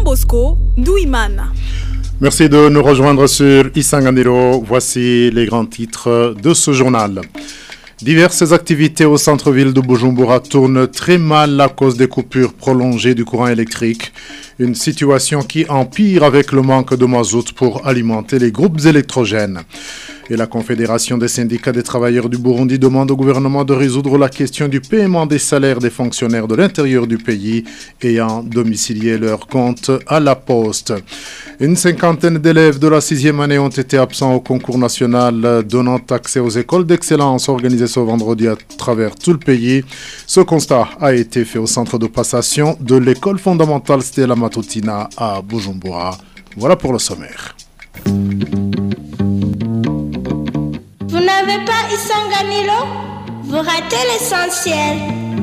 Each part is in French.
Jean Bosco Douimana. Merci de nous rejoindre sur Isanganiro. Voici les grands titres de ce journal. Diverses activités au centre-ville de Bujumbura tournent très mal à cause des coupures prolongées du courant électrique. Une situation qui empire avec le manque de mazout pour alimenter les groupes électrogènes. Et la Confédération des syndicats des travailleurs du Burundi demande au gouvernement de résoudre la question du paiement des salaires des fonctionnaires de l'intérieur du pays ayant domicilié leurs comptes à la poste. Une cinquantaine d'élèves de la 6e année ont été absents au concours national donnant accès aux écoles d'excellence organisées ce vendredi à travers tout le pays. Ce constat a été fait au centre de passation de l'école fondamentale Stella Matutina à Bujumbura. Voilà pour le sommaire. Vous n'avez pas Isanganiro? Vous ratez l'essentiel.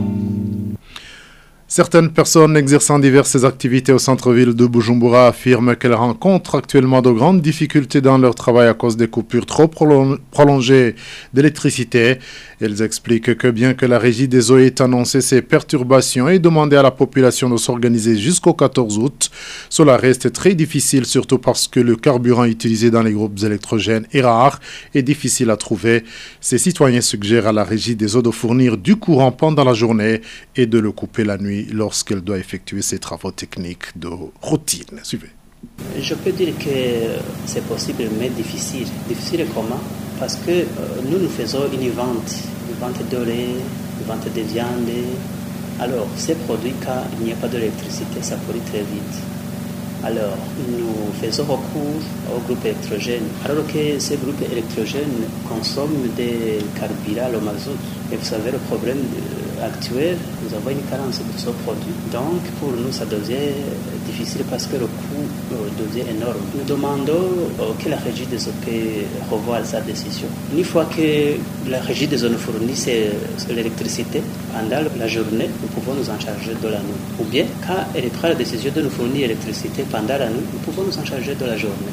Certaines personnes exerçant diverses activités au centre-ville de Bujumbura affirment qu'elles rencontrent actuellement de grandes difficultés dans leur travail à cause des coupures trop prolongées d'électricité. Elles expliquent que bien que la régie des eaux ait annoncé ces perturbations et demandé à la population de s'organiser jusqu'au 14 août, cela reste très difficile, surtout parce que le carburant utilisé dans les groupes électrogènes est rare et difficile à trouver. Ces citoyens suggèrent à la régie des eaux de fournir du courant pendant la journée et de le couper la nuit lorsqu'elle doit effectuer ses travaux techniques de routine. Suivez. Je peux dire que c'est possible, mais difficile. Difficile comment? Parce que nous faisons une vente de lait, une vente de viande. Alors, ces produits, quand il n'y a pas d'électricité, ça pourrit très vite. Alors, nous faisons recours aux groupes électrogènes, alors que ces groupes électrogènes consomment des carburants, le mazout. Et vous savez, le problème actuel, nous avons une carence de ce produit. Donc, pour nous, ça devient difficile parce que le coût devient énorme. Nous demandons que la régie des eaux revoie sa décision. Une fois que la régie des eaux nous fournit l'électricité pendant la journée, nous pouvons nous en charger de la nuit. Ou bien, quand elle prend la décision de nous fournir l'électricité pendant la nuit, nous pouvons nous en charger de la journée.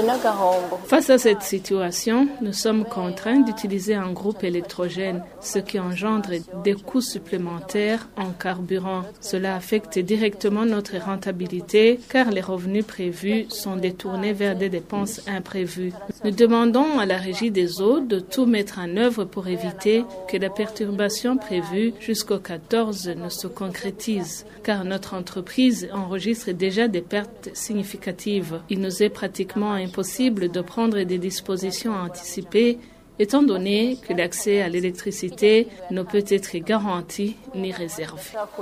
Face à cette situation, nous sommes contraints d'utiliser un groupe électrogène, ce qui engendre des coûts supplémentaires en carburant. Cela affecte directement notre rentabilité car les revenus prévus sont détournés vers des dépenses imprévues. Nous demandons à la régie des eaux de tout mettre en œuvre pour éviter que la perturbation prévue jusqu'au 14 ne se concrétise, car notre entreprise enregistre déjà des pertes significatives. Il nous est pratiquement impossible de prendre des dispositions anticipées étant donné que l'accès à l'électricité ne peut être garanti ni réservé.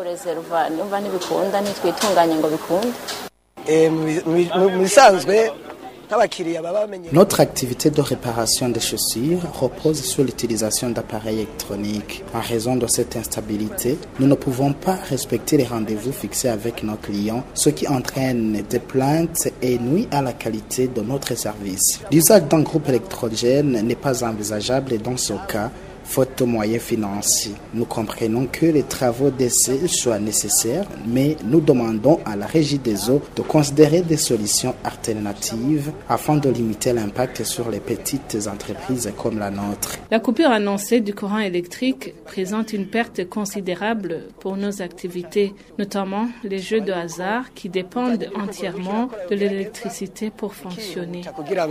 Notre activité de réparation des chaussures repose sur l'utilisation d'appareils électroniques. En raison de cette instabilité, nous ne pouvons pas respecter les rendez-vous fixés avec nos clients, ce qui entraîne des plaintes et nuit à la qualité de notre service. L'usage d'un groupe électrogène n'est pas envisageable dans ce cas, faute de moyens financiers. Nous comprenons que les travaux d'essai soient nécessaires, mais nous demandons à la régie des eaux de considérer des solutions alternatives afin de limiter l'impact sur les petites entreprises comme la nôtre. La coupure annoncée du courant électrique présente une perte considérable pour nos activités, notamment les jeux de hasard qui dépendent entièrement de l'électricité pour fonctionner.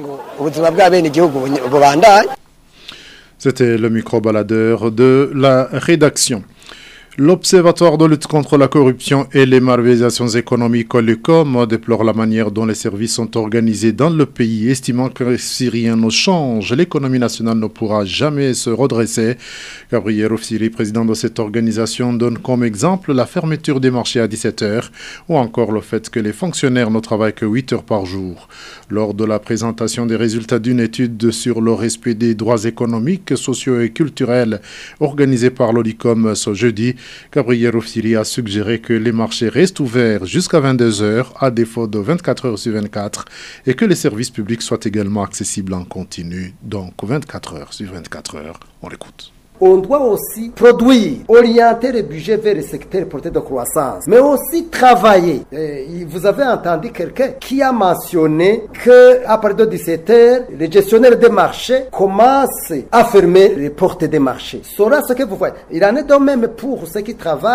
C'était le micro-baladeur de la rédaction. L'Observatoire de lutte contre la corruption et les malversations économiques, l'UCOM, déplore la manière dont les services sont organisés dans le pays, estimant que si rien ne change, l'économie nationale ne pourra jamais se redresser. Gabriel Rufsiri, président de cette organisation, donne comme exemple la fermeture des marchés à 17h ou encore le fait que les fonctionnaires ne travaillent que 8 heures par jour. Lors de la présentation des résultats d'une étude sur le respect des droits économiques, sociaux et culturels organisée par l'OLICOM ce jeudi, Gabriel Rufsiri a suggéré que les marchés restent ouverts jusqu'à 22h à défaut de 24 heures sur 24 et que les services publics soient également accessibles en continu, donc 24 heures sur 24 heures. On l'écoute. On doit aussi produire, orienter le budget vers le secteur porté de croissance, mais aussi travailler. Et vous avez entendu quelqu'un qui a mentionné qu'à partir de 17h, les gestionnaires des marchés commencent à fermer les portes des marchés. C'est ce que vous voyez. Il en est de même pour ceux qui travaillent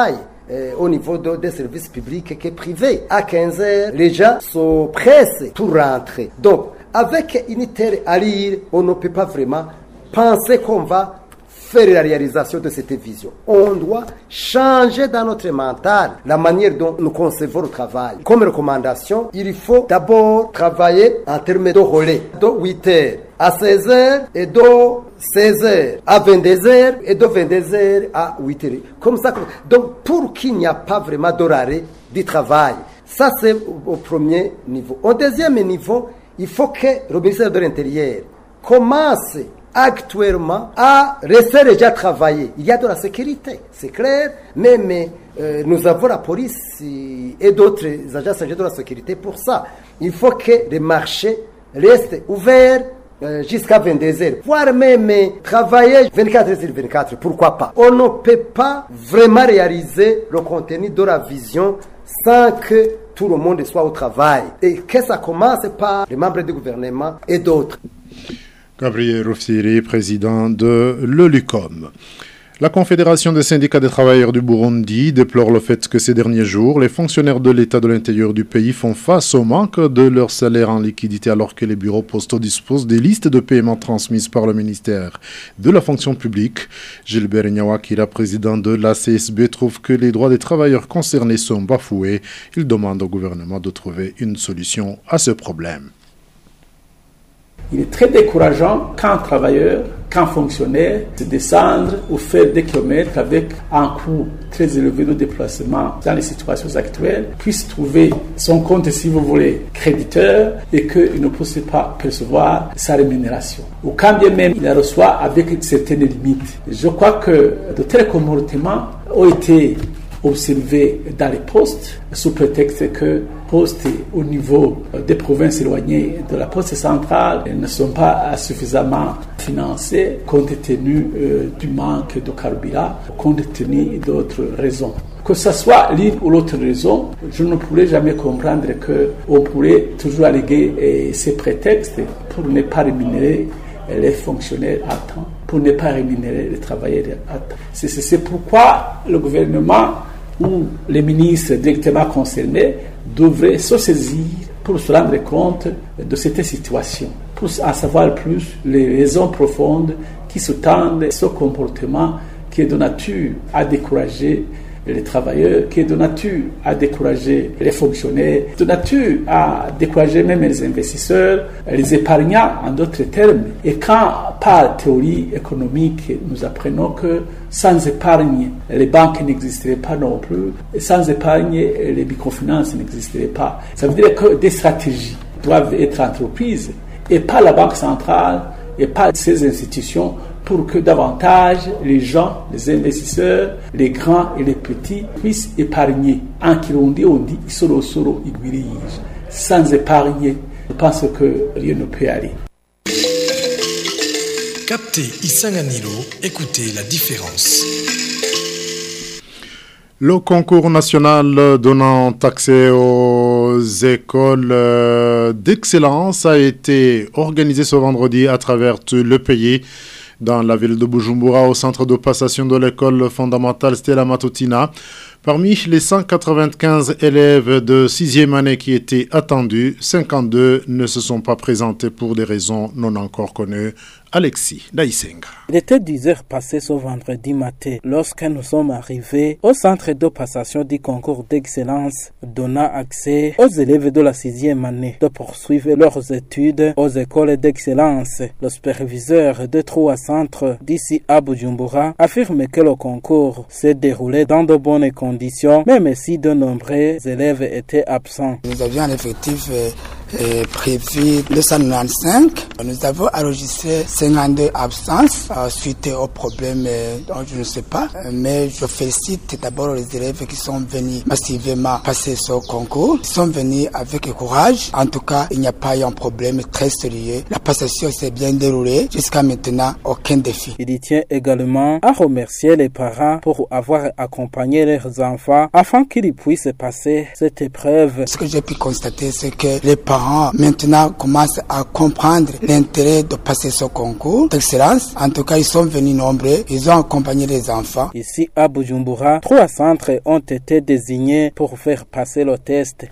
au niveau des services publics que privés. À 15h, les gens sont pressés pour rentrer. Donc, avec une telle allure, on ne peut pas vraiment penser qu'on va faire la réalisation de cette vision. On doit changer dans notre mental la manière dont nous concevons le travail. Comme recommandation, il faut d'abord travailler en termes de relais, de 8h à 16h et de 16h à 22h et de 22h à 8h. Comme ça. Donc, pour qu'il n'y a pas vraiment d'horaire du travail, ça c'est au premier niveau. Au deuxième niveau, il faut que le ministère de l'Intérieur commence actuellement à rester déjà travailler. Il y a de la sécurité, c'est clair, mais nous avons la police et d'autres agences de la sécurité pour ça. Il faut que les marchés restent ouverts jusqu'à 22h, voire même travailler 24h/24, pourquoi pas. On ne peut pas vraiment réaliser le contenu de la vision sans que tout le monde soit au travail. Et que ça commence par les membres du gouvernement et d'autres. Gabriel Rufsiri, président de l'OLUCOM. La Confédération des syndicats des travailleurs du Burundi déplore le fait que ces derniers jours, les fonctionnaires de l'État de l'intérieur du pays font face au manque de leur salaire en liquidité alors que les bureaux postaux disposent des listes de paiement transmises par le ministère de la fonction publique. Gilbert Nyawakira, président de la CSB, trouve que les droits des travailleurs concernés sont bafoués. Il demande au gouvernement de trouver une solution à ce problème. Il est très décourageant qu'un travailleur, qu'un fonctionnaire se descendre ou faire des kilomètres avec un coût très élevé de déplacement dans les situations actuelles puisse trouver son compte, si vous voulez, créditeur et qu'il ne puisse pas percevoir sa rémunération. Ou quand bien même il la reçoit avec certaines limites. Je crois que de tels comportements ont été observés dans les postes sous prétexte que postes au niveau des provinces éloignées de la poste centrale ne sont pas suffisamment financés compte tenu du manque de carburant, compte tenu d'autres raisons. Que ce soit l'une ou l'autre raison, je ne pourrais jamais comprendre qu'on pourrait toujours alléguer ces prétextes pour ne pas rémunérer les fonctionnaires à temps, pour ne pas rémunérer les travailleurs à temps. C'est pourquoi le gouvernement ou les ministres directement concernés devraient se saisir pour se rendre compte de cette situation, pour en savoir plus les raisons profondes qui sous-tendent ce comportement qui est de nature à décourager les travailleurs, qui est de nature à décourager les fonctionnaires, de nature à décourager même les investisseurs, les épargnants en d'autres termes. Et quand par théorie économique nous apprenons que sans épargne, les banques n'existeraient pas non plus, et sans épargne, les microfinances n'existeraient pas. Ça veut dire que des stratégies doivent être entreprises, et pas la Banque centrale, et pas ces institutions, pour que davantage les gens, les investisseurs, les grands et les petits puissent épargner. En Kirundi, on dit « solo solo igwirige ». Sans épargner, je pense que rien ne peut aller. Captez Isanganilo, écoutez la différence. Le concours national donnant accès aux écoles d'excellence a été organisé ce vendredi à travers tout le pays. Dans la ville de Bujumbura, au centre de passation de l'école fondamentale Stella Matutina. Parmi les 195 élèves de 6e année qui étaient attendus, 52 ne se sont pas présentés pour des raisons non encore connues. Alexis Daïsenga. Il était 10 heures passées ce vendredi matin lorsque nous sommes arrivés au centre de passation du concours d'excellence donnant accès aux élèves de la 6e année de poursuivre leurs études aux écoles d'excellence. Le superviseur de 3 centres d'ici à Bujumbura affirme que le concours s'est déroulé dans de bonnes conditions, même si de nombreux élèves étaient absents. Nous avions un effectif prévu 295. Nous avons enregistré 52 absences suite aux problèmes dont je ne sais pas. Mais je félicite d'abord les élèves qui sont venus massivement passer ce concours. Ils sont venus avec courage. En tout cas, il n'y a pas eu un problème très sérieux. La passation s'est bien déroulée. Jusqu'à maintenant, aucun défi. Il y tient également à remercier les parents pour avoir accompagné leurs enfants afin qu'ils puissent passer cette épreuve. Ce que j'ai pu constater, c'est que les parents parents maintenant commencent à comprendre l'intérêt de passer ce concours d'excellence. En tout cas, ils sont venus nombreux, ils ont accompagné les enfants. Ici à Bujumbura, 3 centres ont été désignés pour faire passer le test.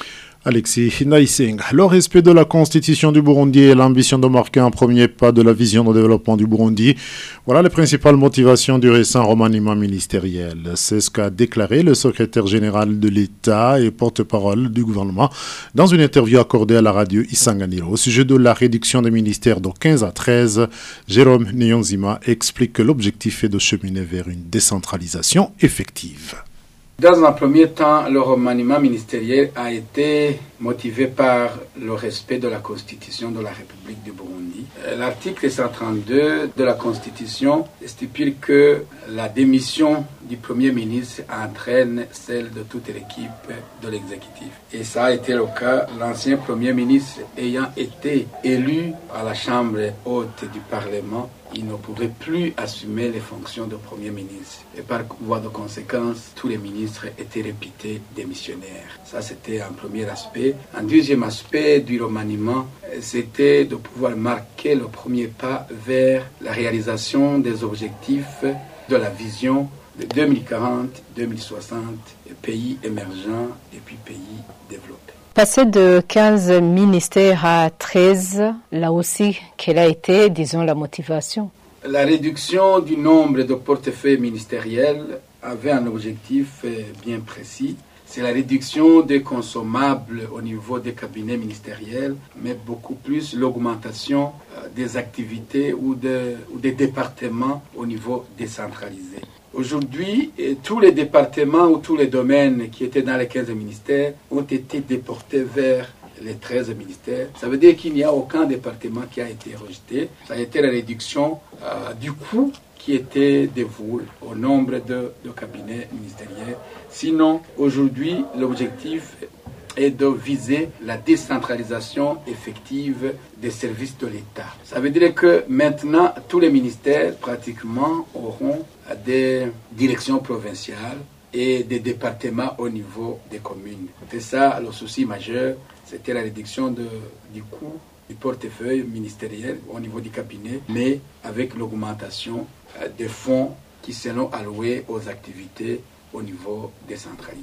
Alexis Naïsing. Le respect de la Constitution du Burundi et l'ambition de marquer un premier pas de la vision de développement du Burundi. Voilà les principales motivations du récent remaniement ministériel. C'est ce qu'a déclaré le secrétaire général de l'État et porte-parole du gouvernement dans une interview accordée à la radio Isanganiro. Au sujet de la réduction des ministères de 15 à 13, Jérôme Nyonzima explique que l'objectif est de cheminer vers une décentralisation effective. Dans un premier temps, le remaniement ministériel a été motivé par le respect de la Constitution de la République du Burundi. L'article 132 de la Constitution stipule que la démission du Premier ministre entraîne celle de toute l'équipe de l'exécutif. Et ça a été le cas, l'ancien Premier ministre ayant été élu à la Chambre haute du Parlement, il ne pouvait plus assumer les fonctions de Premier ministre. Et par voie de conséquence, tous les ministres étaient réputés démissionnaires. Ça, c'était un premier aspect. Un deuxième aspect du remaniement, c'était de pouvoir marquer le premier pas vers la réalisation des objectifs de la vision de 2040, 2060, pays émergents et puis pays développés. Passer de 15 ministères à 13, là aussi, quelle a été, disons, la motivation? La réduction du nombre de portefeuilles ministériels avait un objectif bien précis. C'est la réduction des consommables au niveau des cabinets ministériels, mais beaucoup plus l'augmentation des activités ou des départements au niveau décentralisé. Aujourd'hui, tous les départements ou tous les domaines qui étaient dans les 15 ministères ont été déportés vers les 13 ministères. Ça veut dire qu'il n'y a aucun département qui a été rejeté. Ça a été la réduction du coût qui était dévoué au nombre de cabinets ministériels. Sinon, aujourd'hui, l'objectif est de viser la décentralisation effective des services de l'État. Ça veut dire que maintenant, tous les ministères pratiquement auront des directions provinciales et des départements au niveau des communes. C'est ça le souci majeur, c'était la réduction du coût du portefeuille ministériel au niveau du cabinet, mais avec l'augmentation des fonds qui seront alloués aux activités au niveau décentralisé.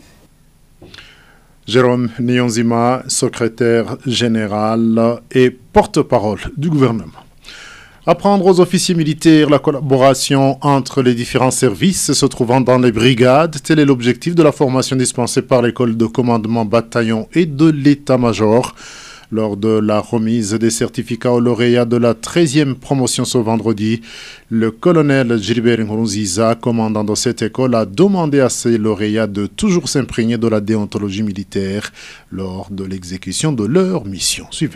Jérôme Nyonzima, secrétaire général et porte-parole du gouvernement. Apprendre aux officiers militaires la collaboration entre les différents services se trouvant dans les brigades, tel est l'objectif de la formation dispensée par l'école de commandement bataillon et de l'état-major. Lors de la remise des certificats aux lauréats de la 13e promotion ce vendredi, le colonel Gilbert Nkurunziza, commandant de cette école, a demandé à ses lauréats de toujours s'imprégner de la déontologie militaire lors de l'exécution de leur mission. Suivez.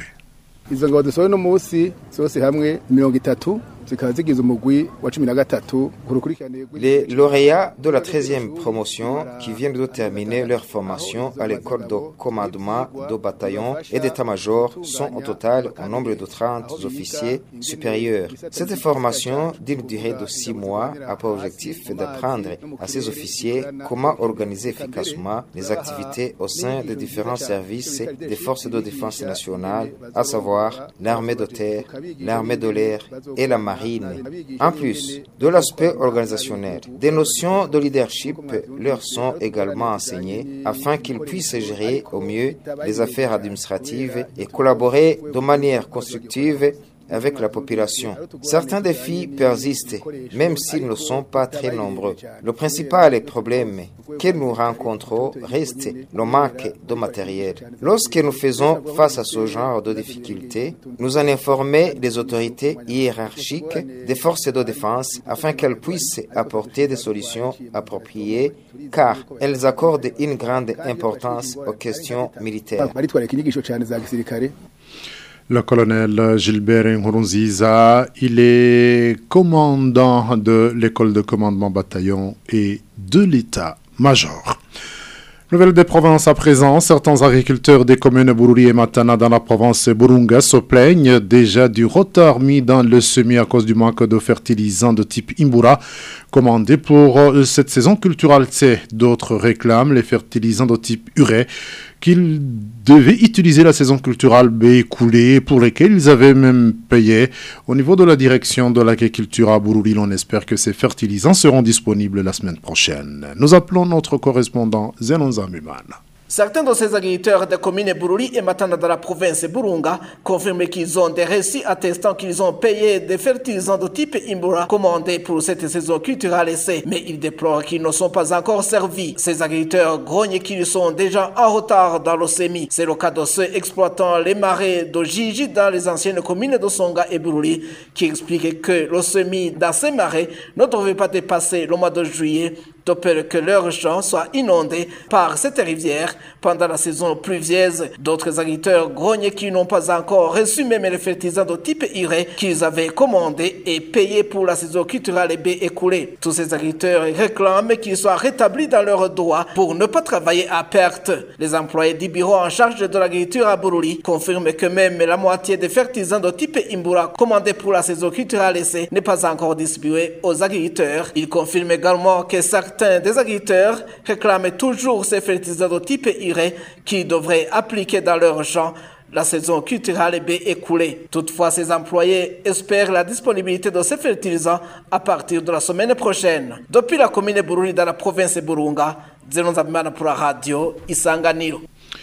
Les lauréats de la 13e promotion qui viennent de terminer leur formation à l'école de commandement de bataillon et d'état-major sont au total au nombre de 30 officiers supérieurs. Cette formation d'une durée de 6 mois a pour objectif d'apprendre à ces officiers comment organiser efficacement les activités au sein des différents services des forces de défense nationale, à savoir l'armée de terre, l'armée de l'air et la marine. En plus de l'aspect organisationnel, des notions de leadership leur sont également enseignées afin qu'ils puissent gérer au mieux les affaires administratives et collaborer de manière constructive avec la population. Certains défis persistent, même s'ils ne sont pas très nombreux. Le principal problème que nous rencontrons reste le manque de matériel. Lorsque nous faisons face à ce genre de difficultés, nous en informons les autorités hiérarchiques des forces de défense afin qu'elles puissent apporter des solutions appropriées, car elles accordent une grande importance aux questions militaires. Le colonel Gilbert Nkurunziza, il est commandant de l'école de commandement bataillon et de l'état-major. Nouvelle des provinces à présent, certains agriculteurs des communes Bururi et Matana dans la province Burunga se plaignent déjà du retard mis dans le semis à cause du manque de fertilisants de type Imbura commandés pour cette saison culturelle C. D'autres réclament les fertilisants de type urée qu'ils devaient utiliser la saison culturelle B écoulée, pour lesquels ils avaient même payé. Au niveau de la direction de l'agriculture à Bururi, on espère que ces fertilisants seront disponibles la semaine prochaine. Nous appelons notre correspondant Zenon Zamumana. Certains de ces agriculteurs des communes Bururi et Matanda de la province Burunga confirment qu'ils ont des récits attestant qu'ils ont payé des fertilisants de type Imbura commandés pour cette saison culturelle essai, mais ils déplorent qu'ils ne sont pas encore servis. Ces agriculteurs grognent qu'ils sont déjà en retard dans le semis. C'est le cas de ceux exploitant les marais de Gigi dans les anciennes communes de Songa et Bururi qui expliquent que le semis dans ces marais ne devait pas dépasser le mois de juillet, de peur que leurs champs soient inondés par cette rivière pendant la saison pluvieuse. D'autres agriculteurs grognent qu'ils n'ont pas encore reçu même les fertilisants de type urée qu'ils avaient commandés et payés pour la saison culturelle B écoulée. Tous ces agriculteurs réclament qu'ils soient rétablis dans leurs droits pour ne pas travailler à perte. Les employés du bureau en charge de l'agriculture à Bururi confirment que même la moitié des fertilisants de type Imbura commandés pour la saison culturelle essai n'est pas encore distribuée aux agriculteurs. Ils confirment également que certains des agriculteurs réclament toujours ces fertilisants de type urée qui devraient appliquer dans leurs champs la saison culturelle B écoulée. Toutefois, ces employés espèrent la disponibilité de ces fertilisants à partir de la semaine prochaine. Depuis la commune Bururi dans la province Burunga, Zenon Zabimana pour la radio Isanganiro.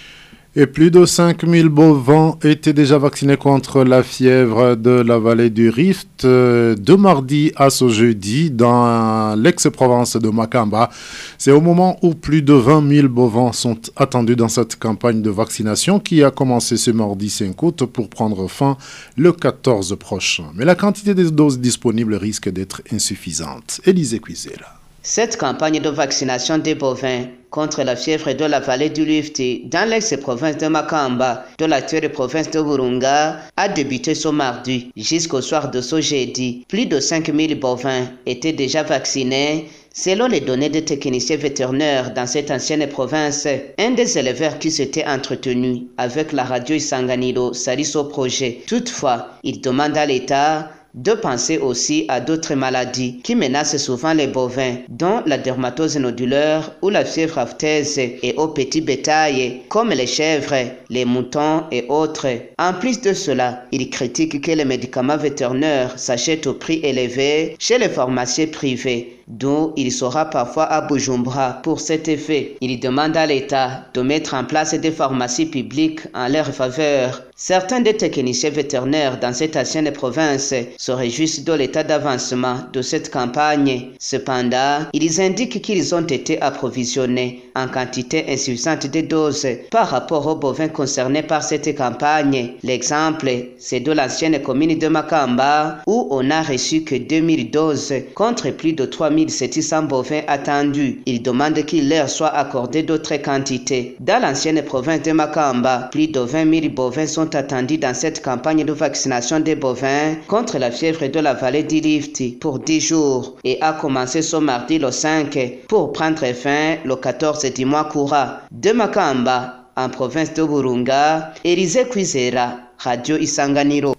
Et plus de 5000 bovins étaient déjà vaccinés contre la fièvre de la vallée du Rift de mardi à ce jeudi dans l'ex-province de Makamba. C'est au moment où plus de 20 000 bovins sont attendus dans cette campagne de vaccination qui a commencé ce mardi 5 août pour prendre fin le 14 prochain. Mais la quantité de doses disponibles risque d'être insuffisante. Élisée Cuisera. Cette campagne de vaccination des bovins contre la fièvre de la vallée du Rift dans l'ex-province de Makamba de l'actuelle province de Burunga a débuté ce mardi jusqu'au soir de ce jeudi. Plus de 5000 bovins étaient déjà vaccinés selon les données des techniciens vétérinaires dans cette ancienne province. Un des éleveurs qui s'était entretenu avec la radio Isanganiro salue ce projet. Toutefois, il demande à l'État de penser aussi à d'autres maladies qui menacent souvent les bovins, dont la dermatose nodulaire ou la fièvre aftaise, et au petit bétail, comme les chèvres, les moutons et autres. En plus de cela, il critique que les médicaments vétérinaires s'achètent au prix élevé chez les pharmaciens privés, d'où il sera parfois à Bujumbura pour cet effet. Il demande à l'État de mettre en place des pharmacies publiques en leur faveur. Certains des techniciens vétérinaires dans cette ancienne province se réjouissent de l'état d'avancement de cette campagne. Cependant, ils indiquent qu'ils ont été approvisionnés en quantité insuffisante de doses par rapport aux bovins concernés par cette campagne. L'exemple, c'est de l'ancienne commune de Makamba où on n'a reçu que 2000 doses contre plus de 3700 bovins attendus. Ils demandent qu'il leur soit accordé d'autres quantités. Dans l'ancienne province de Makamba, plus de 20 000 bovins sont attendus dans cette campagne de vaccination des bovins contre la fièvre de la vallée du Rift pour 10 jours et a commencé ce mardi le 5 pour prendre fin le 14 du mois courant. De Makamba, en province de Burunga, Élisée Cuisera, Radio Isanganiro.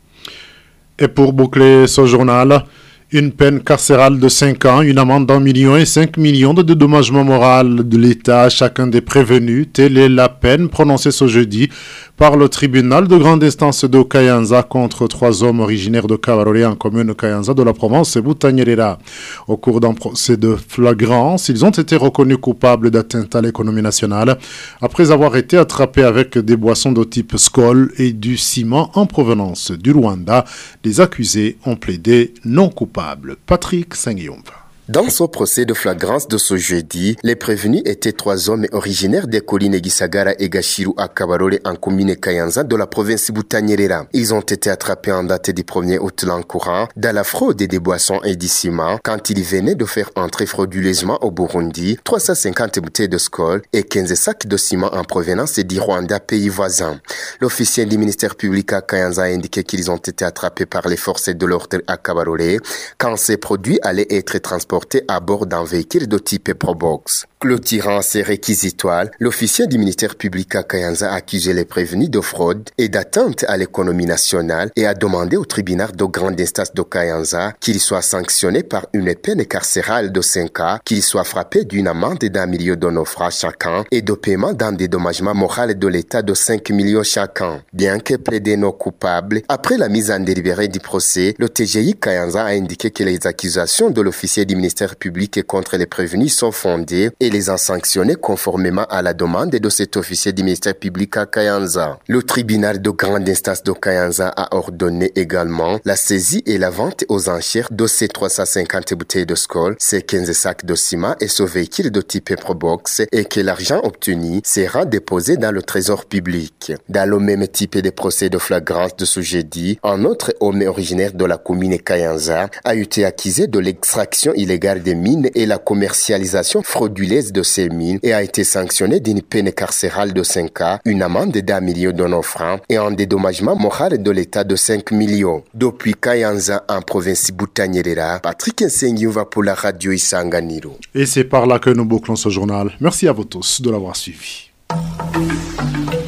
Et pour boucler ce journal, une peine carcérale de 5 ans, une amende d'1 million et 5 millions de dédommagement moral de l'État à chacun des prévenus. Telle est la peine prononcée ce jeudi par le tribunal de grande instance de Kayanza contre 3 hommes originaires de Kabarole en commune Kayanza de la province Butanyerera. Au cours d'un procès de flagrance, ils ont été reconnus coupables d'atteinte à l'économie nationale après avoir été attrapés avec des boissons de type Skol et du ciment en provenance du Rwanda. Les accusés ont plaidé non coupables. Patrick Sengiumva. Dans ce procès de flagrance de ce jeudi, les prévenus étaient 3 hommes originaires des collines Gisagara et Gashiru à Kabarole en commune Kayanza de la province Butanyerera. Ils ont été attrapés en date du 1er août l'an courant dans la fraude des boissons et du ciment quand ils venaient de faire entrer frauduleusement au Burundi 350 bouteilles de Skol et 15 sacs de ciment en provenance du Rwanda, pays voisin. L'officier du ministère public à Kayanza a indiqué qu'ils ont été attrapés par les forces de l'ordre à Kabarole quand ces produits allaient être transportés à bord d'un véhicule de type Probox. Clôturant ces réquisitoires, l'officier du ministère public à Kayanza a accusé les prévenus de fraude et d'atteinte à l'économie nationale et a demandé au tribunal de grande instance de Kayanza qu'il soit sanctionné par une peine carcérale de 5 ans, qu'il soit frappé d'une amende d'1 million de nos francs chacun et de paiement d'un dédommagement moral de l'État de 5 millions chacun. Bien que plaidé non coupable, après la mise en délibéré du procès, le TGI Kayanza a indiqué que les accusations de l'officier du ministère public contre les prévenus sont fondées et les a sanctionnés conformément à la demande de cet officier du ministère public à Kayanza. Le tribunal de grande instance de Kayanza a ordonné également la saisie et la vente aux enchères de ces 350 bouteilles de Skol, ces 15 sacs de ciment et ce véhicule de type Probox et que l'argent obtenu sera déposé dans le trésor public. Dans le même type de procès de flagrance de ce jeudi, un autre homme originaire de la commune Kayanza a été accusé de l'extraction illégale des mines et la commercialisation frauduleuse de ces mines et a été sanctionné d'une peine carcérale de 5 ans, une amende d'1 million de nos francs et un dédommagement moral de l'État de 5 millions. Depuis Kayanza, en province Butanyerera, Patrick Nsengiuva pour la radio Isanganiro. Et c'est par là que nous bouclons ce journal. Merci à vous tous de l'avoir suivi.